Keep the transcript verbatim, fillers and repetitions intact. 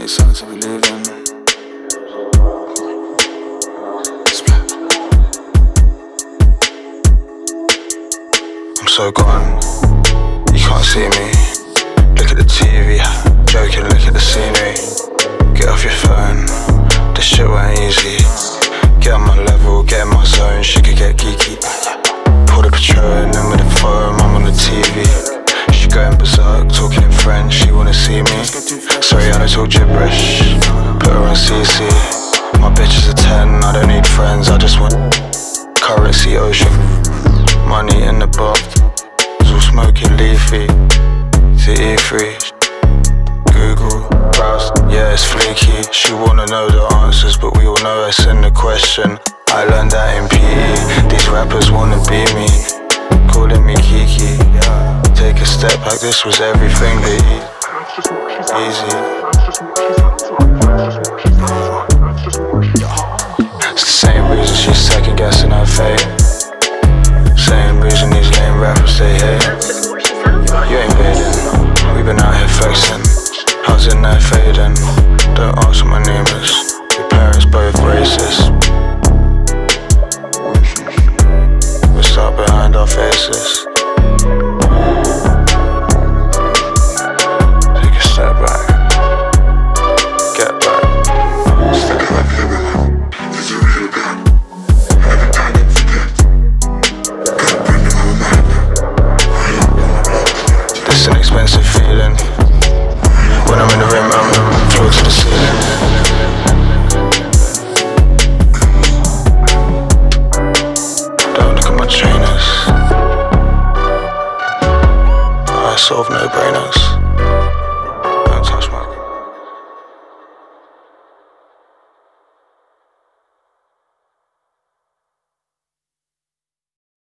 make sense if we leaving. Splat. I'm so gone, you can't see me. Look at the T V, joking, look at the scenery. Get off your phone, this shit went easy. Get on my level, get in my zone, shit could get geeky. Pour the Patron in with the phone, I'm on the T V. She going berserk, talking in French, she wanna see me. Sorry, I don't talk gibberish, put her on C C. My bitch is a ten, I don't need friends, I just want currency, ocean. Money in the box, it's all smoking leafy. To E three, Google, browse, yeah it's flaky. She wanna know the answers, but we all know it's in the question. I learned that in P E, these rappers wanna be me, calling me Kiki. Take a step back, this was everything but easy. It's the same reason she's second guessing her fate. Same reason these lame rappers they hate. You ain't fading, we been out here flexing. How's it not fading? Don't ask what my name is. Your parents both racist. We start behind our faces. Take a step back. Get back. Step back. There's a real gun. Every time I forget. Gotta bring the whole man. This an expensive feeling. When I'm in the rim, I'm floor to the ceiling. Don't look at my trainers. I solve no-brainers.